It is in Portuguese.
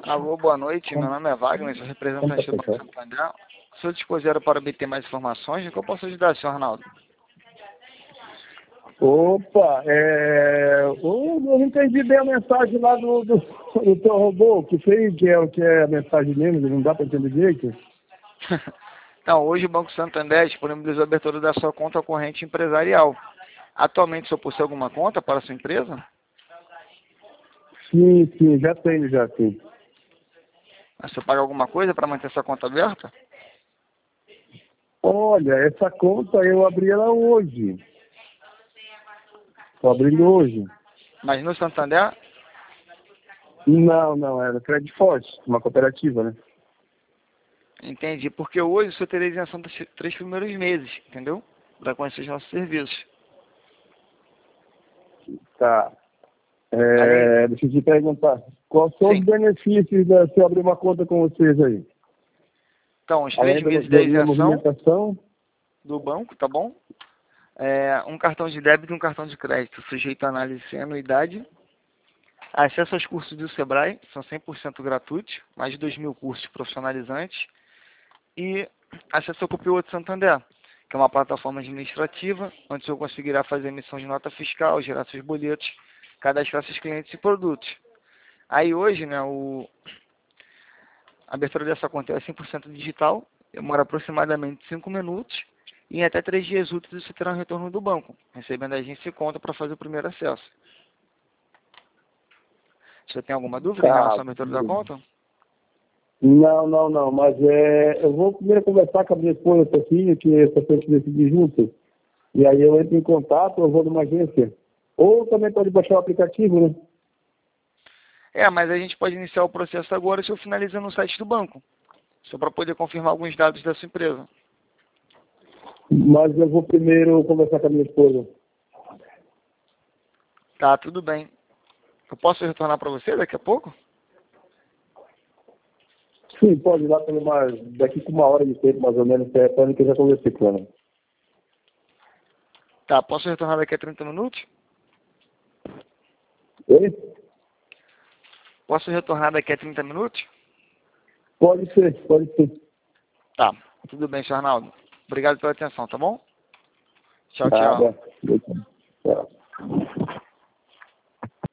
Alô, boa noite. Meu nome é Wagner, sou representante do Banco Santander. Sou disposto para obter mais informações. O que eu posso ajudar, senhor Arnaldo? Opa, eu não entendi bem a mensagem lá do teu robô, que fez, que é a mensagem mesmo, não dá para entender direito. Então, hoje o Banco Santander disponibilizou a abertura da sua conta corrente empresarial. Atualmente, o senhor possui alguma conta para a sua empresa? Sim, já tenho. Mas o senhor paga alguma coisa para manter sua conta aberta? Olha, essa conta eu abri ela hoje. Estou abrindo hoje. Mas no Santander? Não, era Credit Forte, uma cooperativa, né? Entendi, porque hoje o senhor teria isenção dos 3 primeiros meses, entendeu? Para conhecer os nossos serviços. Tá. Além... Deixa eu te perguntar, quais são Sim. os benefícios se eu abrir uma conta com vocês aí? Então, os 3 Além meses da da minha isenção movimentação? do banco, tá bom? Um cartão de débito e um cartão de crédito, sujeito à análise sem anuidade. Acesso aos cursos do Sebrae, são 100% gratuitos, mais de 2.000 cursos profissionalizantes. E acesso ao Copiloto Santander, que é uma plataforma administrativa, onde o senhor conseguirá fazer emissão de nota fiscal, gerar seus boletos, cadastrar seus clientes e produtos. Aí hoje, né, a abertura dessa conta é 100% digital, demora aproximadamente 5 minutos, e em até 3 dias úteis você terá um retorno do banco, recebendo a agência e conta para fazer o primeiro acesso. Você tem alguma dúvida em relação à abertura da conta? Não, mas eu vou primeiro conversar com a minha esposa um pouquinho, que essa gente decidir junto, e aí eu entro em contato, eu vou numa agência. Ou também pode baixar o aplicativo, né? Mas a gente pode iniciar o processo agora se eu finalizar no site do banco, só para poder confirmar alguns dados da sua empresa. Mas eu vou primeiro conversar com a minha esposa. Tá, tudo bem. Eu posso retornar para você daqui a pouco? Sim, pode ir lá daqui com 1 hora de tempo, mais ou menos, que eu já conversei com ela. Tá, posso retornar daqui a 30 minutos? Oi? Posso retornar daqui a 30 minutos? Pode ser. Tá, tudo bem, senhor Arnaldo. Obrigado pela atenção, tá bom? Tchau, Nada. tchau. Tchau.